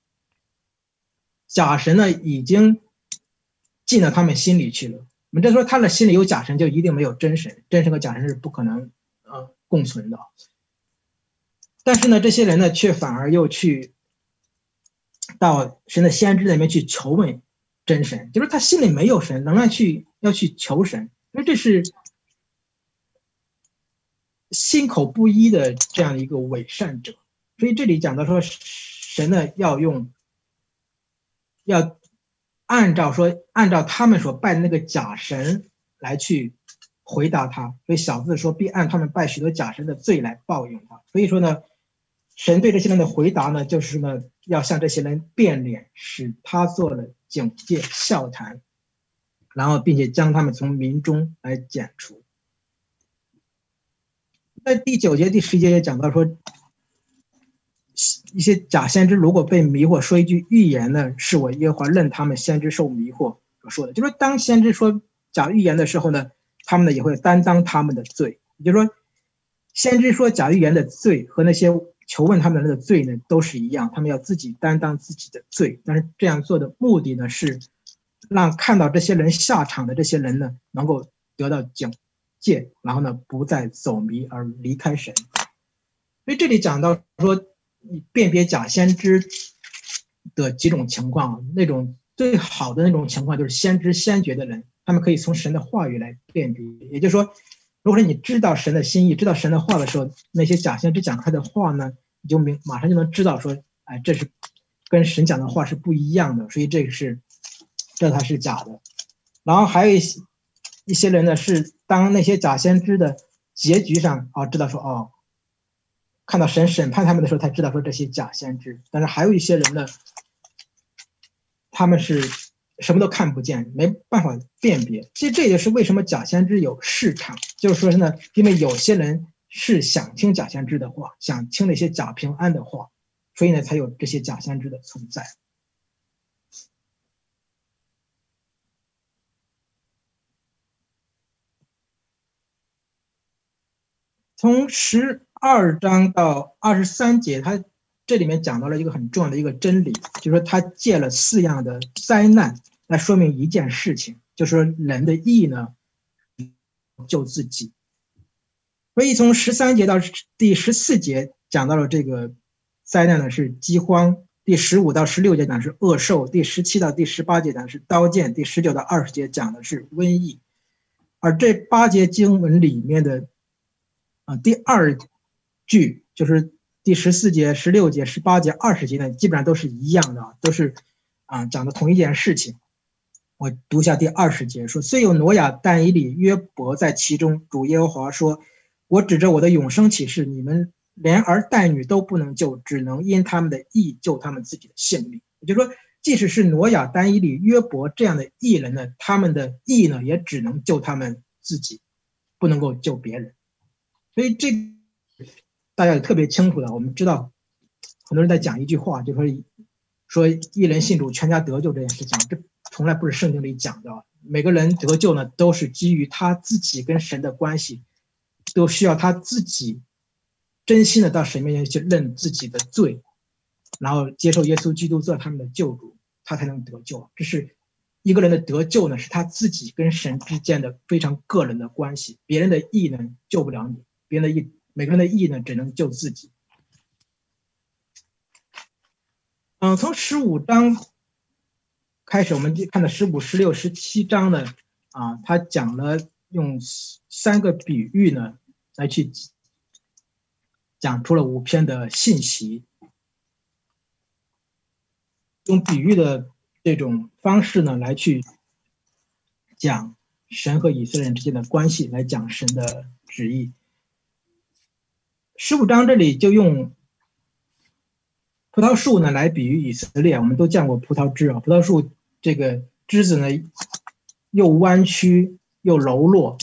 假神呢已经进到他们心里去了，我们这说他的心里有假神就一定没有真神，真神和假神是不可能共存的。但是呢这些人呢却反而又去到神的先知那边去求问真神，就是他心里没有神，仍然要去求神，因为这是心口不一的这样一个伪善者。所以这里讲到说神呢要按照他们所拜的那个假神来去回答他，所以小字说必按他们拜许多假神的罪来报应他。所以说呢神对这些人的回答呢就是呢要向这些人变脸，使他做了警戒笑谈，然后并且将他们从民中来剪除。在第9节第10节也讲到说，一些假先知如果被迷惑，说一句预言呢，是我耶和华任他们先知受迷惑所说的。就是说当先知说假预言的时候呢，他们呢也会担当他们的罪。也就是说先知说假预言的罪和那些求问他们的人的罪呢都是一样，他们要自己担当自己的罪。但是这样做的目的呢是让看到这些人下场的这些人呢能够得到警戒，然后呢不再走迷而离开神。所以这里讲到说辨别假先知的几种情况，那种最好的那种情况就是先知先觉的人，他们可以从神的话语来辨别。也就是说如果说你知道神的心意，知道神的话的时候，那些假先知讲开的话呢，你就马上就能知道说这是跟神讲的话是不一样的，所以这才是假的。然后还有一些人呢是当那些假先知的结局上知道说看到神审判他们的时候才知道说这些假先知。但是还有一些人呢他们是什么都看不见，没办法辨别。其实这也是为什么假先知有市场，就是说呢因为有些人是想听假先知的话，想听那些假平安的话，所以呢才有这些假先知的存在。从12章到23节他这里面讲到了一个很重要的一个真理，就是说他借了4样的灾难来说明一件事情，就是说人的义呢救自己。所以从13节到第14节讲到了这个灾难呢是饥荒，第15到16节讲的是恶兽，第17到第18节讲的是刀剑，第19到20节讲的是瘟疫。而这8节经文里面的第2句，就是第14节、16节、18节、20节呢，基本上都是一样的，都是讲的同一件事情。我读一下第20节，说：虽有挪亚、但以理、约伯在其中，主耶和华说：我指着我的永生启示，你们连儿带女都不能救，只能因他们的义救他们自己的性命。也就是说，即使是挪亚、但以理、约伯这样的义人呢，他们的义呢，也只能救他们自己，不能够救别人。所以这大家也特别清楚的，我们知道很多人在讲一句话，就是说一人信主全家得救这件事情，这从来不是圣经里讲的。每个人得救呢，都是基于他自己跟神的关系，都需要他自己真心的到神面前去认自己的罪，然后接受耶稣基督做他们的救主，他才能得救。这是一个人的得救呢，是他自己跟神之间的非常个人的关系，别人的义呢救不了你，别人的义，每个人的义呢只能救自己。从15章开始，我们看到15、16、17章呢，他讲了用3个比喻呢来去讲出了5篇的信息，用比喻的这种方式呢来去讲神和以色列人之间的关系，来讲神的旨意。15章这里就用葡萄树呢来比喻以色列，我们都见过葡萄枝啊，葡萄树这个枝子呢又弯曲又柔弱，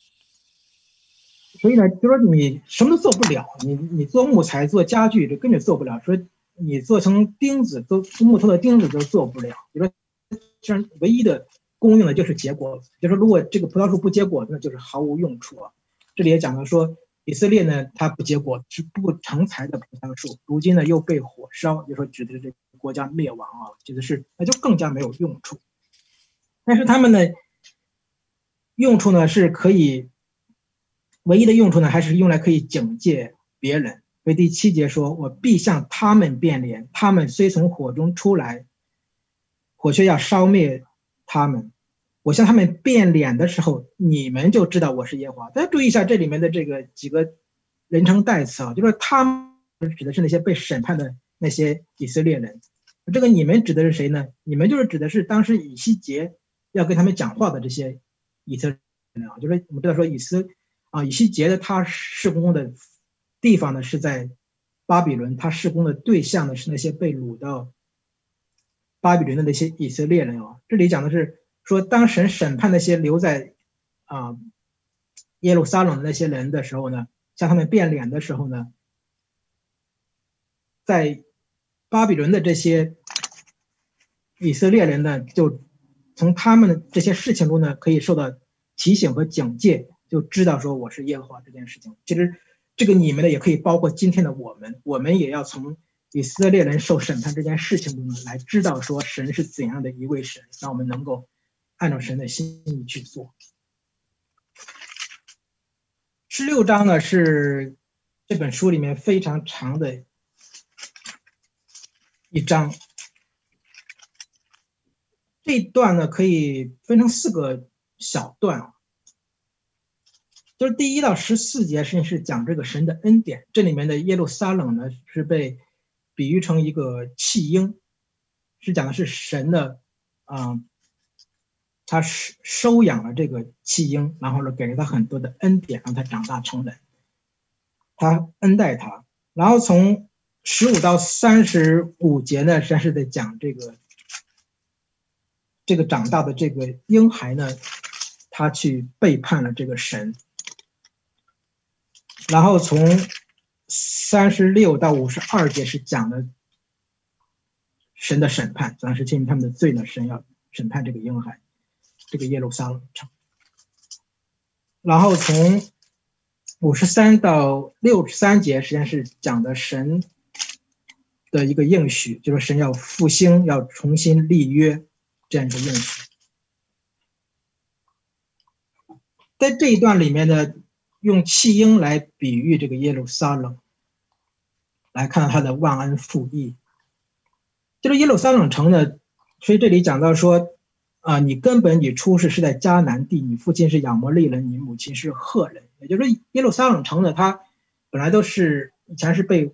所以呢就说你什么都做不了，你做木材做家具这根本做不了，说你做成钉子做木头的钉子都做不了，就说唯一的功用的就是结果子，就说如果这个葡萄树不结果子，那就是毫无用处啊。这里也讲到说以色列呢，它不结果，是不成材的葡萄树，如今呢又被火烧，就说指的是这个国家灭亡啊，指的是那就更加没有用处。但是他们的用处呢是可以，唯一的用处呢还是用来可以警戒别人。所以第7节说：我必向他们变脸，他们虽从火中出来，火却要烧灭他们。我向他们变脸的时候，你们就知道我是耶和华。大家注意一下这里面的这个几个人称代词啊，就是他们指的是那些被审判的那些以色列人。这个你们指的是谁呢？你们就是指的是当时以西结要跟他们讲话的这些以色列人啊。就是我们知道说以西结的他事工的地方呢是在巴比伦，他事工的对象呢是那些被掳到巴比伦的那些以色列人啊。这里讲的是说，当神审判那些留在耶路撒冷的那些人的时候呢，向他们变脸的时候呢，在巴比伦的这些以色列人呢，就从他们的这些事情中呢，可以受到提醒和警戒，就知道说我是耶和华这件事情。其实这个你们呢，也可以包括今天的我们也要从以色列人受审判这件事情中呢，来知道说神是怎样的一位神，让我们能够按照神的心意去做。16章呢是这本书里面非常长的一章，这一段呢可以分成4个小段啊。就是第1到14节是讲这个神的恩典，这里面的耶路撒冷呢是被比喻成一个弃婴，是讲的是神的他收养了这个弃婴，然后呢给了他很多的恩典，让他长大成人，他恩待他。然后从15到35节呢，实际上是在讲这个长大的这个婴孩呢，他去背叛了这个神。然后从36到52节是讲的神的审判，主要是基于他们的罪呢，神要审判这个婴孩，这个耶路撒冷城。然后从53到63节实际上是讲的神的一个应许，就是神要复兴，要重新立约这样一个应许。在这一段里面呢，用弃婴来比喻这个耶路撒冷，来看到他的忘恩负义。就是耶路撒冷城呢，所以这里讲到说，你根本你出世是在迦南地，你父亲是亚摩利人，你母亲是赫人。也就是说，耶路撒冷城呢，它本来都是以前是被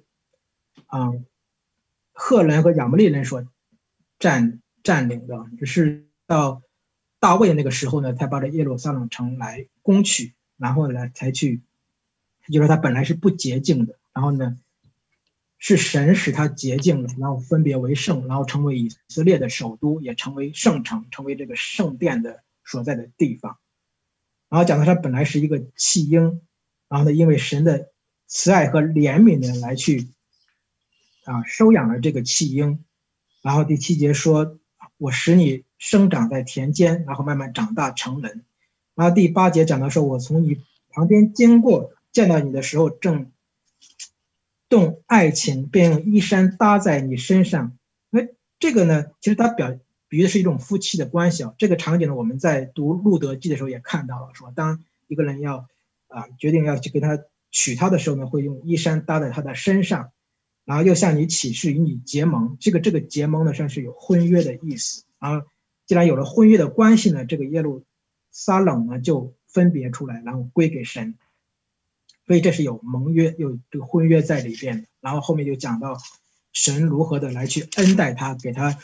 赫人和亚摩利人所占领的，只是到大卫那个时候呢，才把这耶路撒冷城来攻取，然后呢才去，就是说它本来是不洁净的，然后呢是神使它洁净了，然后分别为圣，然后成为以色列的首都，也成为圣城，成为这个圣殿的所在的地方。然后讲到它本来是一个弃婴，然后呢因为神的慈爱和怜悯呢来去收养了这个弃婴。然后第7节说，我使你生长在田间，然后慢慢长大成人。然后第8节讲到说，我从你旁边经过，见到你的时候正动爱情，便用衣衫搭在你身上。这个呢其实它比喻的是一种夫妻的关系。这个场景呢我们在读路德记的时候也看到了，说当一个人要决定要去跟他娶她的时候呢，会用衣衫搭在他的身上，然后又向你起誓与你结盟。这个结盟呢算是有婚约的意思。然后既然有了婚约的关系呢，这个耶路撒冷呢就分别出来，然后归给神。所以这是有盟约，有这个婚约在里边的。然后后面就讲到神如何的来去恩待他，给他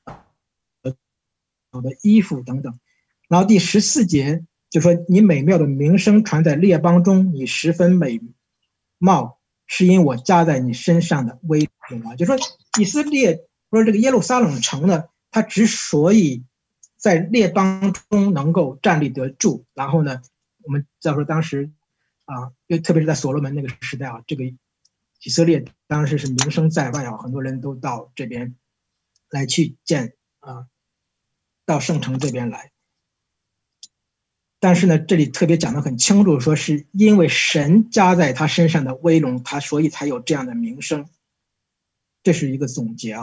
好的衣服等等。然后第14节就说，你美妙的名声传在列邦中，你十分美貌，是因我加在你身上的威荣。就说以色列或者这个耶路撒冷城呢，它之所以在列邦中能够站立得住，然后呢我们再说当时特别是在所罗门那个时代这个以色列当时是名声在外很多人都到这边来去见到圣城这边来。但是呢这里特别讲得很清楚，说是因为神加在他身上的威荣，他所以才有这样的名声。这是一个总结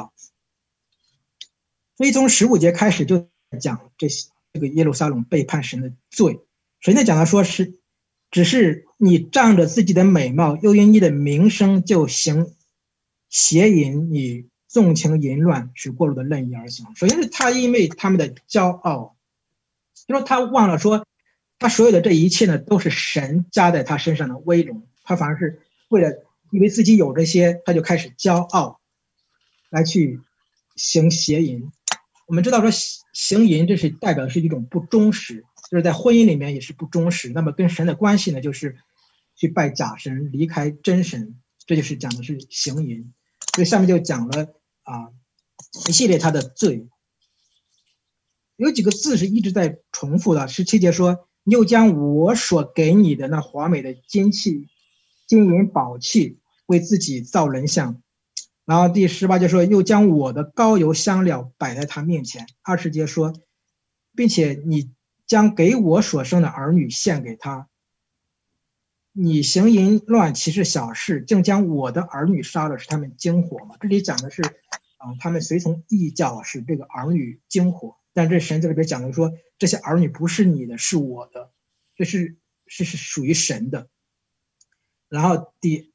所以从15节开始就讲这个耶路撒冷背叛神的罪。首先讲到说是只是你仗着自己的美貌，又因你的名声就行邪淫，你纵情淫乱，使过路的任意而行。首先是他因为他们的骄傲，就说他忘了说他所有的这一切呢都是神加在他身上的威荣，他反而是为了以为自己有这些，他就开始骄傲来去行邪淫。我们知道说行淫这是代表的是一种不忠实，就是在婚姻里面也是不忠实。那么跟神的关系呢就是去拜假神，离开真神，这就是讲的是行淫。所以下面就讲了一系列他的罪。有几个字是一直在重复的。17节说，又将我所给你的那华美的金银宝器为自己造人像。然后第18节说，又将我的膏油香料摆在他面前。20节说，并且你将给我所生的儿女献给他。你行淫乱其是小事，竟将我的儿女杀了，使他们经火嘛。这里讲的是他们随从异教使这个儿女经火，但这神这里边讲的说，这些儿女不是你的，是我的，这是属于神的。然后第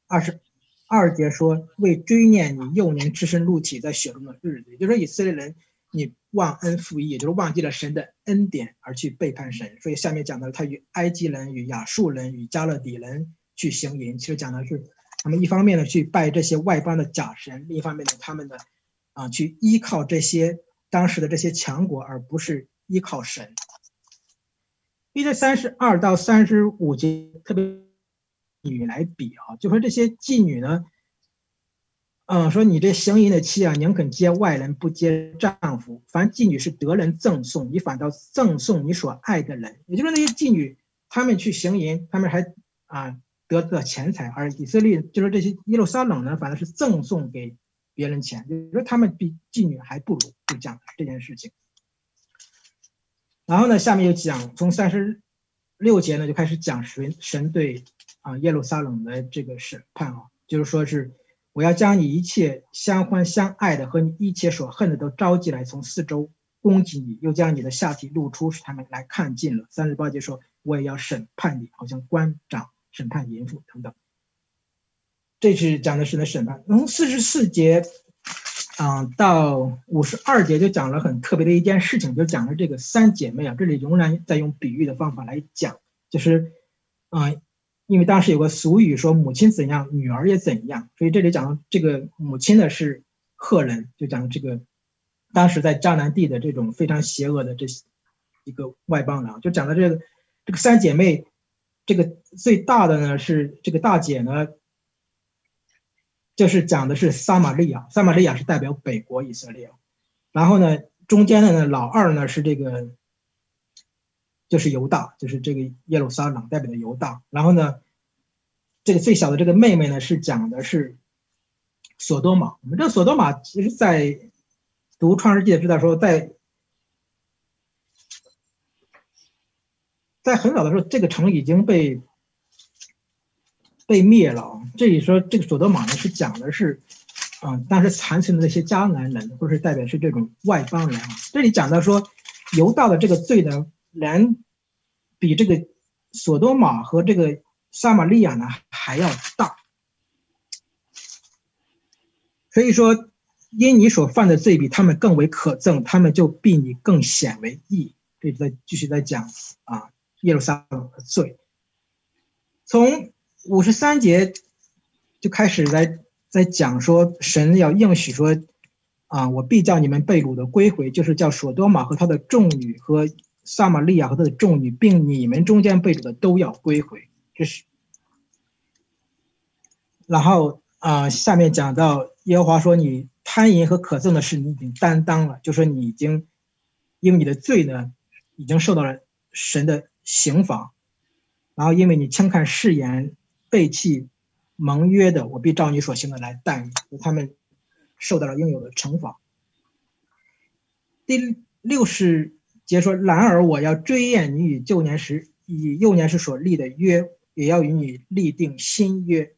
22节说，为追念你幼年赤身露体在血中的日子。也就是说以色列人你忘恩负义，也就是忘记了神的恩典而去背叛神。所以下面讲到他与埃及人、与亚述人、与加勒底人去行淫。其实讲的是他们一方面呢去拜这些外邦的假神，另一方面呢他们的去依靠这些当时的这些强国，而不是依靠神。依着32到35节特别女来比就说这些妓女呢说你这行淫的妻宁肯接外人不接丈夫，凡妓女是得人赠送，你反倒赠送你所爱的人。也就是那些妓女他们去行淫，他们还得到钱财，而以色列就是这些耶路撒冷呢反而是赠送给别人钱，就是说他们比妓女还不如，就讲这件事情。然后呢下面又讲从36节呢就开始讲神对耶路撒冷的这个审判就是说是我要将你一切相欢相爱的和你一切所恨的都召集来，从四周攻击你，又将你的下体露出，使他们来看尽了。38节说，我也要审判你，好像官长审判淫妇等等。这是讲的是审判。从44节到52节就讲了很特别的一件事情，就讲了这个三姐妹啊，这里仍然在用比喻的方法来讲，就是因为当时有个俗语说母亲怎样，女儿也怎样，所以这里讲这个母亲呢是赫人，就讲这个当时在迦南地的这种非常邪恶的这一个外邦人，就讲到这个三姐妹，这个最大的呢是这个大姐呢。就是讲的是撒玛利亚，撒玛利亚是代表北国以色列，然后呢，中间的呢老二呢是这个，就是犹大，就是这个耶路撒冷代表的犹大，然后呢，这个最小的这个妹妹呢是讲的是索多玛。我们这个索多玛其实在读创世纪知道说，在很早的时候，这个城已经被灭了。这里说这个索多玛呢是讲的是，当时残存的那些迦南人，或是代表是这种外邦人啊。这里讲到说，犹大的这个罪呢，连比这个索多玛和这个撒玛利亚呢还要大。所以说，因你所犯的罪比他们更为可憎，他们就比你更显为义。这里继续在讲耶路撒冷的罪。从53节就开始在讲说，神要应许说，我必叫你们被掳的归回，就是叫索多玛和他的众女和撒玛利亚和他的众女，并你们中间被掳的都要归回。这是，然后下面讲到耶和华说，你贪淫和可憎的事你已经担当了，就说你已经因为你的罪呢，已经受到了神的刑罚，然后因为你轻看誓言，背弃盟约的，我必照你所行的来待你，他们受到了应有的惩罚。第60节说，然而我要追验你与幼年时所立的约，也要与你立定新约。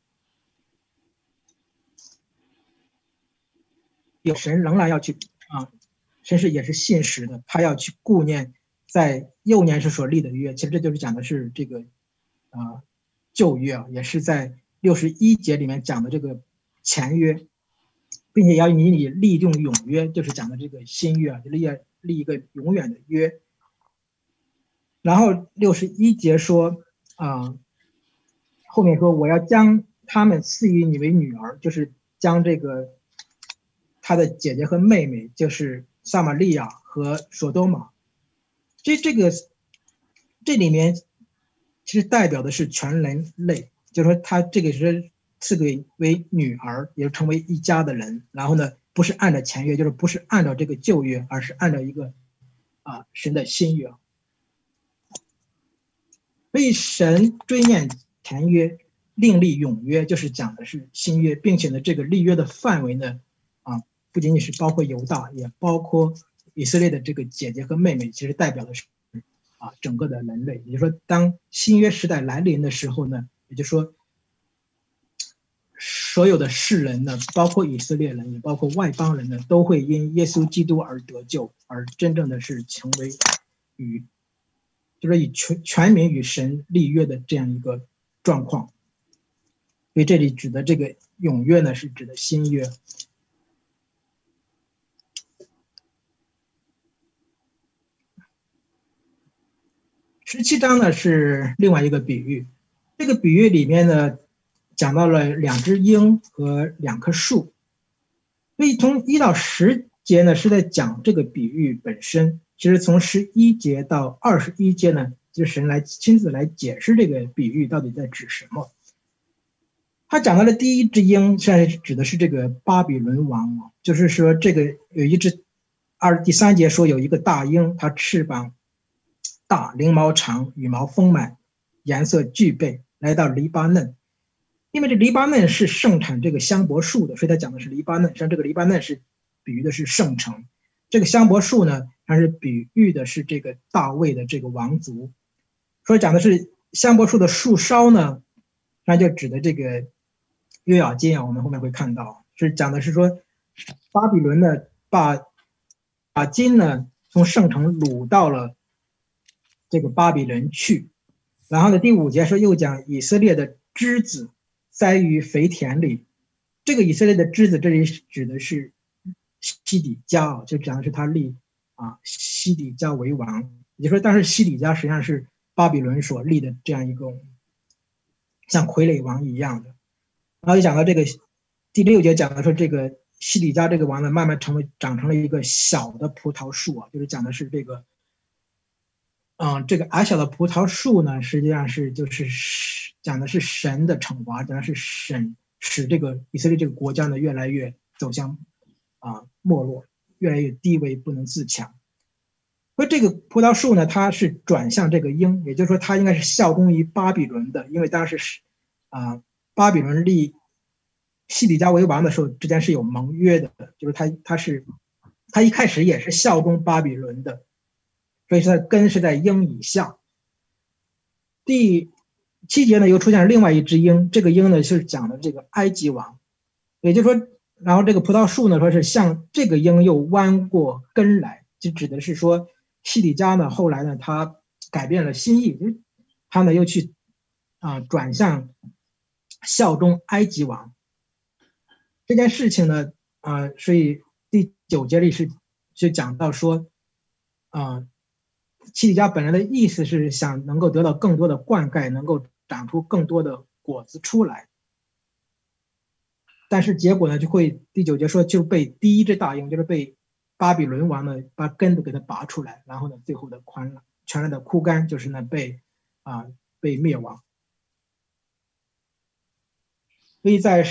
有神仍然要去神是也是信实的，他要去顾念在幼年时所立的约。其实这就是讲的是这个旧约也是在61节里面讲的这个前约，并且要与你立定永约，就是讲的这个新约就立一个永远的约。然后61节说后面说，我要将他们赐予你为女儿，就是将这个他的姐姐和妹妹，就是撒玛利亚和索多玛。这里面其实代表的是全人类，就是说他这个是赐给为女儿，也成为一家的人。然后呢，不是按照前约，就是不是按照这个旧约，而是按照一个神的新约。所以神追念前约，另立永约，就是讲的是新约，并且呢，这个立约的范围呢，不仅仅是包括犹大，也包括以色列的这个姐姐和妹妹，其实代表的是整个的人类。也就是说，当新约时代来临的时候呢，也就是说，所有的世人呢，包括以色列人，也包括外邦人呢，都会因耶稣基督而得救，而真正的是成为就是以全民与神立约的这样一个状况。所以这里指的这个永约呢，是指的新约。17章呢是另外一个比喻，这个比喻里面呢讲到了2只鹰和2棵树，所以从1到10节呢是在讲这个比喻本身。其实从11节到21节呢，就是神亲自来解释这个比喻到底在指什么。他讲到了第一只鹰，现在指的是这个巴比伦王，就是说这个有一只第3节说有一个大鹰，它翅膀大，翎毛长，羽毛丰满，颜色俱备，来到黎巴嫩。因为这黎巴嫩是盛产这个香柏树的，所以他讲的是黎巴嫩。像这个黎巴嫩是比喻的是圣城，这个香柏树呢，它是比喻的是这个大卫的这个王族。所以讲的是香柏树的树梢呢，那就指的这个约雅斤啊，我们后面会看到，是讲的是说，巴比伦呢把金呢从圣城掳到了这个巴比伦去，然后呢，第5节说又讲以色列的枝子栽于肥田里，这个以色列的枝子这里指的是西底家啊，就讲的是他立西底家为王，也就是说，当时西底家实际上是巴比伦所立的这样一个像傀儡王一样的。然后就讲到这个第6节讲的说，这个西底家这个王呢，慢慢长成了一个小的葡萄树啊，就是讲的是这个，这个矮小的葡萄树呢，实际上就是讲的是神的惩罚，讲的是神使这个以色列这个国家呢越来越走向没落，越来越低微，不能自强。所以这个葡萄树呢，它是转向这个鹰，也就是说，它应该是效忠于巴比伦的，因为当时巴比伦立西底家为王的时候，之间是有盟约的，就是他一开始也是效忠巴比伦的，所以他的根是在鹰以下。第7节呢，又出现了另外一只鹰，这个鹰呢是讲的这个埃及王，也就是说，然后这个葡萄树呢，说是向这个鹰又弯过根来，就指的是说西底家呢后来呢他改变了心意，他呢又去转向效忠埃及王。这件事情呢，所以第9节里就讲到说，西底家本来的意思是想能够得到更多的灌溉，能够长出更多的果子出来，但是结果呢，第9节说就被第一只大鹰，就是被巴比伦王呢把根都给它拔出来，然后呢，最后的全然的枯干，就是呢被灭亡。所以在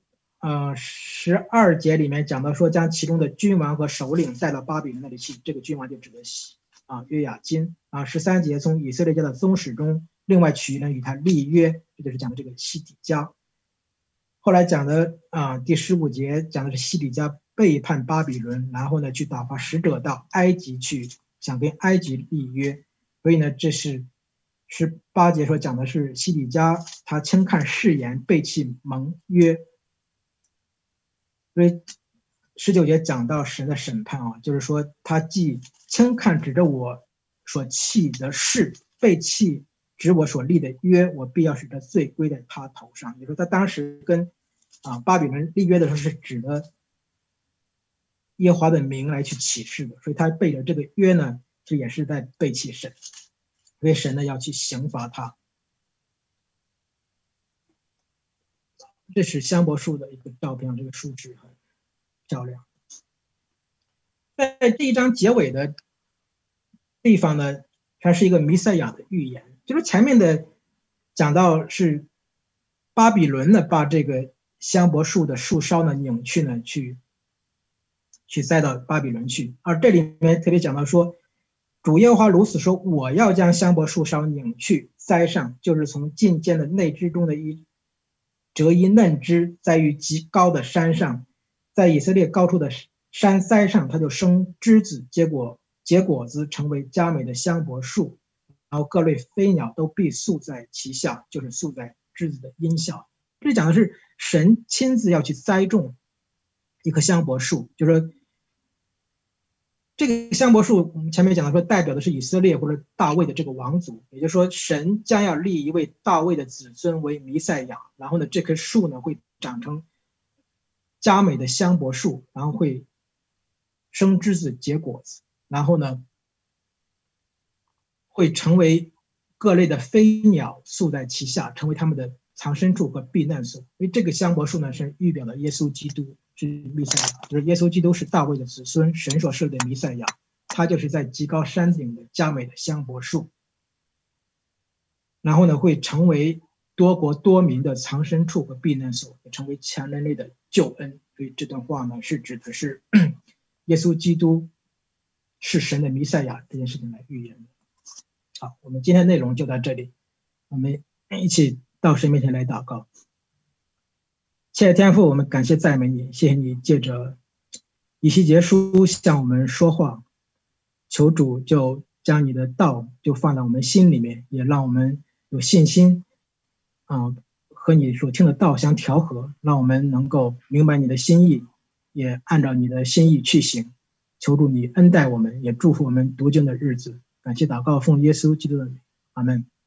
12节里面讲到说，将其中的君王和首领带到巴比伦那里去，这个君王就指的约雅斤。13节从以色列家的宗室中另外取人与他立约，这就是讲的这个西底家。后来讲的第15节讲的是西底家背叛巴比伦，然后呢去打发使者到埃及去，想跟埃及立约。所以呢，这是18节说讲的是西底家他轻看誓言，背弃盟约。所以19节讲到神的审判就是说他既轻看指着我所弃的事，背弃指我所立的约，我必要使这罪归在他头上。也就是说他当时跟巴比伦立约的时候是指的耶和华的名来去起誓的，所以他背着这个约呢，这也是在背弃神，所以神呢要去刑罚他。这是香柏树的一个照片，这个树枝很漂亮。在这一章结尾的地方呢，它是一个弥赛亚的预言，就是前面的讲到是巴比伦呢把这个香柏树的树梢呢拧去呢去栽到巴比伦去，而这里面特别讲到说，主耶和华如此说，我要将香柏树梢拧去栽上，就是从进间的内枝中的折一嫩枝栽于极高的山上，在以色列高处的山栽上，它就生枝子，结果子，成为佳美的香柏树，然后各类飞鸟都必宿在其下，就是宿在枝子的荫下。这讲的是神亲自要去栽种一棵香柏树，就是说这个香柏树我们前面讲到说代表的是以色列或者大卫的这个王族，也就是说神将要立一位大卫的子孙为弥赛亚，然后呢这棵树呢会长成佳美的香柏树，然后会生枝子结果子，然后呢会成为各类的飞鸟宿在其下，成为他们的藏身处和避难所。因为这个香柏树呢是预表了耶稣基督是弥赛亚，就是耶稣基督是大卫的子孙，神所设立的弥赛亚，他就是在极高山顶的佳美的香柏树，然后呢会成为多国多民的藏身处和避难所，也成为全人类的救恩。所以这段话呢是指的是耶稣基督是神的弥赛亚这件事情来预言的。好，我们今天内容就到这里，我们一起到神面前来祷告。亲爱的天父，我们感谢赞美你，谢谢你借着以西结书向我们说话，求主就将你的道就放到我们心里面，也让我们有信心和你所听的道相调和，让我们能够明白你的心意，也按照你的心意去行。求助你恩待我们，也祝福我们读经的日子。感谢祷告，奉耶稣基督的名，阿门。